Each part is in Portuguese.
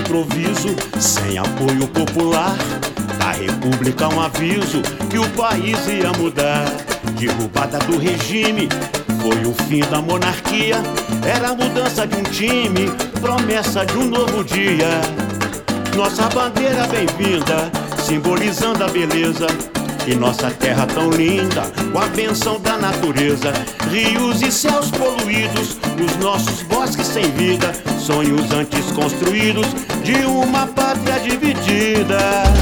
improviso, sem apoio popular da República, um aviso que o país ia mudar. Derrubada do regime, foi o fim da monarquia. Era a mudança de um time, promessa de um novo dia. Nossa bandeira bem-vinda, simbolizando a beleza e nossa terra tão linda, com a bênção da natureza. Rios e céus poluídos, os nossos bosques sem vida, sonhos antes construídos de uma pátria dividida.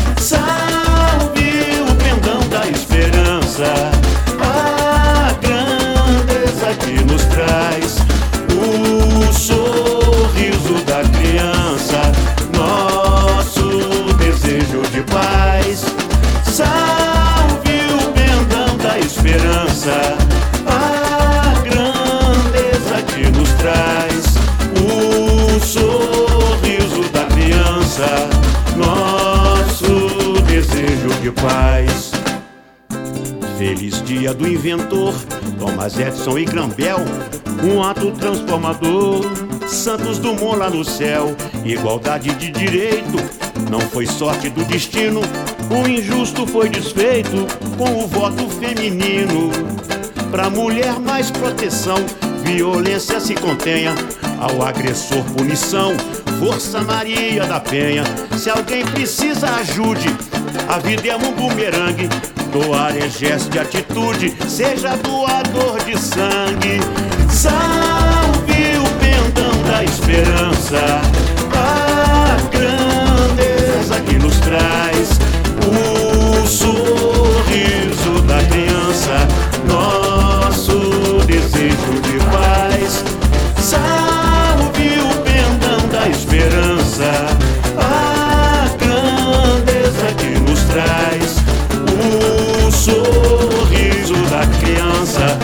Salve o pendão da esperança, a grandeza que nos traz o sorriso da criança, nosso desejo de paz. Salve o pendão da esperança, a grandeza que nos traz o sorriso da criança, nosso desejo de paz. Feliz dia do inventor Thomas Edison e Graham-Bell, um ato transformador. Santos Dumont lá no céu, igualdade de direito, não foi sorte do destino. O injusto foi desfeito com o voto feminino. Pra mulher mais proteção, violência se contenha, ao agressor punição, Força Maria da Penha. Se alguém precisa, ajude, a vida é um bumerangue. Doar é gesto de atitude, seja doador de sangue. Salve o pendão da esperança, a grandeza que nos traz o sorriso da criança, nosso desejo de paz. Salve o pendão da esperança, a grandeza que nos traz o sorriso da criança,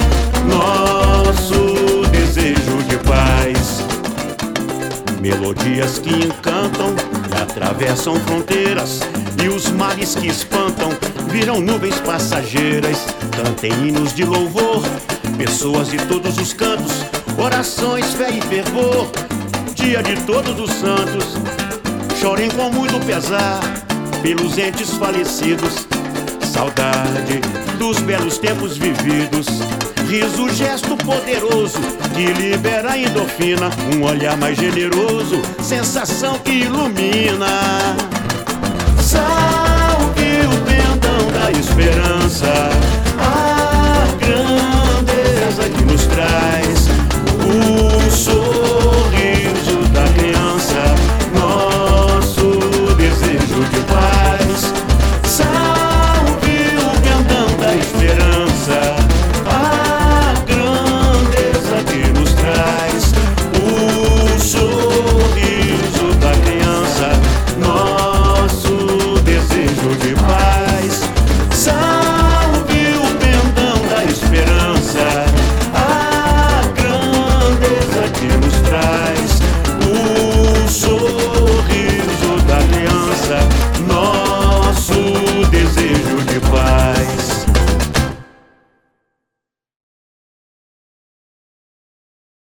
nosso desejo de paz. Melodias que encantam e atravessam fronteiras, e os males que espantam viram nuvens passageiras. Cantem hinos de louvor, pessoas de todos os cantos, orações, fé e fervor. Dia de todos os santos, chorem com muito pesar pelos entes falecidos. Saudade dos belos tempos vividos, riso, gesto poderoso que libera a endorfina, um olhar mais generoso, sensação que ilumina. Salve o pendão da esperança,